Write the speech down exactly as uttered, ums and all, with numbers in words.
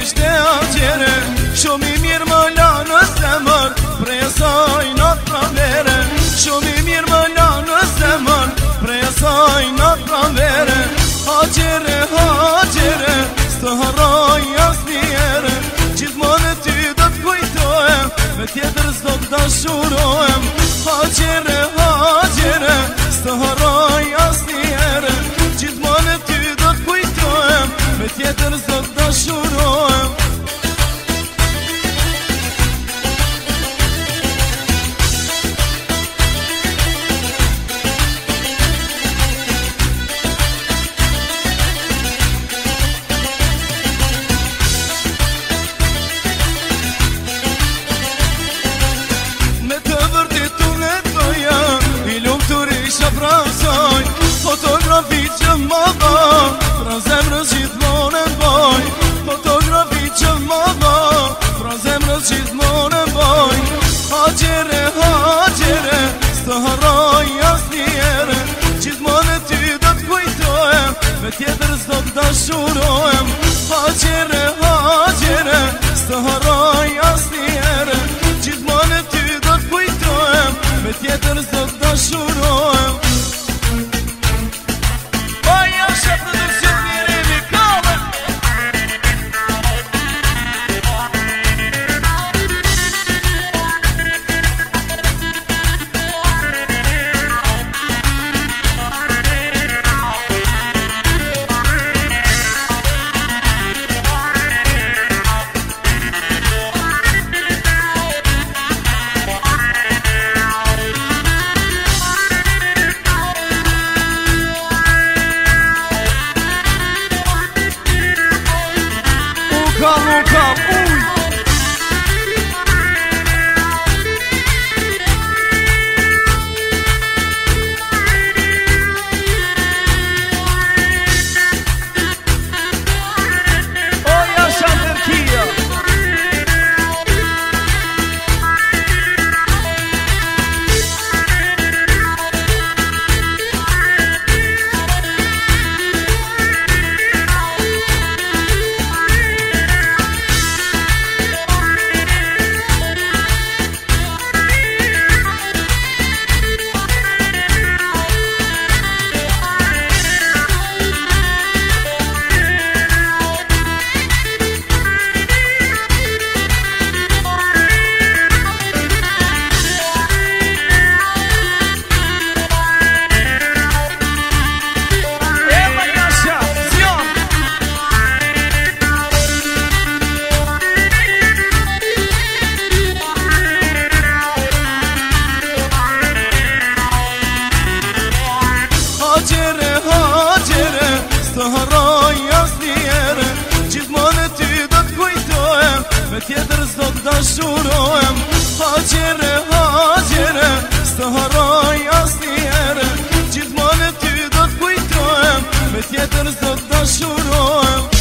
ishte agjere, shumë i mirë më lanë zemër, prej asaj natë pranvere. Shumë i mirë më lanë zemër, prej asaj natë pranvere. Agjere, agjere, s'të harroj as njere, gjithmonë ty do t'kujtohem, me tjetër s'do t'dashurohem. Agjere, agjere, s'të harroj as njere, gjithmonë ty do t'kujtohem, me tjetër s'do t'dashurohem. Fotografi që më dha, pra zemrës gjithmonë e mbaj. Fotografi që më dha, pra zemrës gjithmonë e mbaj. Agjere, agjere, s'të harroj as njere, gjithmonë ty do t'kujtohem, me tjetër s'do t'dashurohem. Agjere, agjere, s'të harroj as njere, gjithmonë ty do t'kujtohem, me tjetër s'do t'dashurohem. Come on, come on. S'të harroj as njere, gjithmonë ty do t'kujtohem, me tjetër s'do t'dashurohem. Agjere, agjere, s'të harroj as njere, gjithmonë ty do t'kujtohem, me tjetër s'do t'dashurohem.